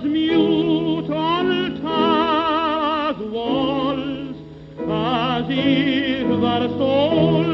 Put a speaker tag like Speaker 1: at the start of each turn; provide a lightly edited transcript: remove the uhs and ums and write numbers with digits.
Speaker 1: mute on Tara's walls, as if their souls